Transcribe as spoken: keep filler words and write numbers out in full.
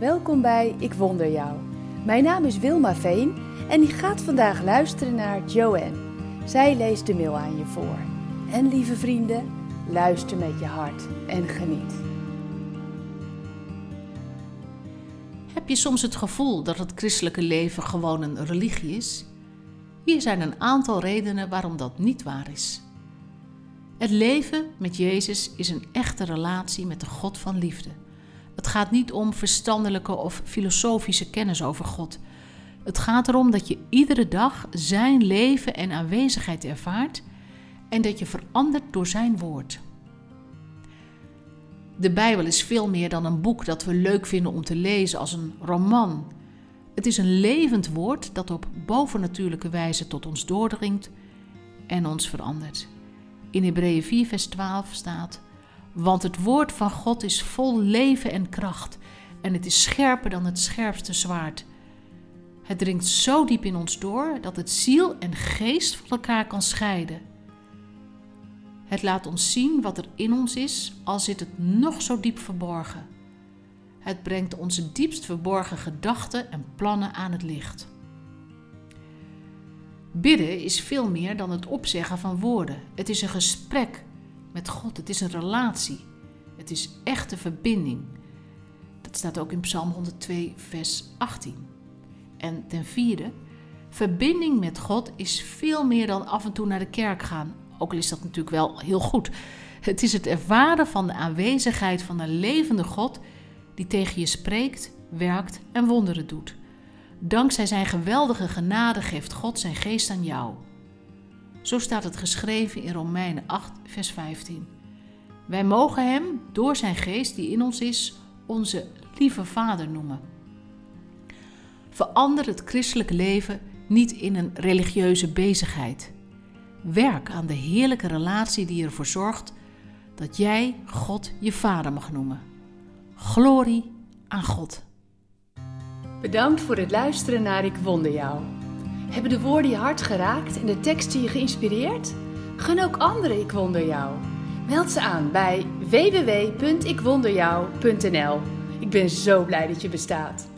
Welkom bij Ik Wonder Jou. Mijn naam is Wilma Veen en ik ga vandaag luisteren naar Joanne. Zij leest de mail aan je voor. En lieve vrienden, luister met je hart en geniet. Heb je soms het gevoel dat het christelijke leven gewoon een religie is? Hier zijn een aantal redenen waarom dat niet waar is. Het leven met Jezus is een echte relatie met de God van liefde. Het gaat niet om verstandelijke of filosofische kennis over God. Het gaat erom dat je iedere dag zijn leven en aanwezigheid ervaart en dat je verandert door zijn woord. De Bijbel is veel meer dan een boek dat we leuk vinden om te lezen als een roman. Het is een levend woord dat op bovennatuurlijke wijze tot ons doordringt en ons verandert. In Hebreeën vier vers twaalf staat: want het woord van God is vol leven en kracht en het is scherper dan het scherpste zwaard. Het dringt zo diep in ons door dat het ziel en geest van elkaar kan scheiden. Het laat ons zien wat er in ons is, al zit het nog zo diep verborgen. Het brengt onze diepst verborgen gedachten en plannen aan het licht. Bidden is veel meer dan het opzeggen van woorden. Het is een gesprek met God. Het is een relatie. Het is echte verbinding. Dat staat ook in Psalm honderdtwee vers achttien. En ten vierde, verbinding met God is veel meer dan af en toe naar de kerk gaan. Ook al is dat natuurlijk wel heel goed. Het is het ervaren van de aanwezigheid van een levende God die tegen je spreekt, werkt en wonderen doet. Dankzij zijn geweldige genade geeft God zijn geest aan jou. Zo staat het geschreven in Romeinen acht vers vijftien. Wij mogen hem door zijn geest die in ons is, onze lieve Vader noemen. Verander het christelijke leven niet in een religieuze bezigheid. Werk aan de heerlijke relatie die ervoor zorgt dat jij God je Vader mag noemen. Glorie aan God. Bedankt voor het luisteren naar Ik Wonder Jou. Hebben de woorden je hart geraakt en de teksten je geïnspireerd? Gun ook anderen Ik Wonder Jou. Meld ze aan bij w w w punt ik wonder jou punt n l. Ik ben zo blij dat je bestaat.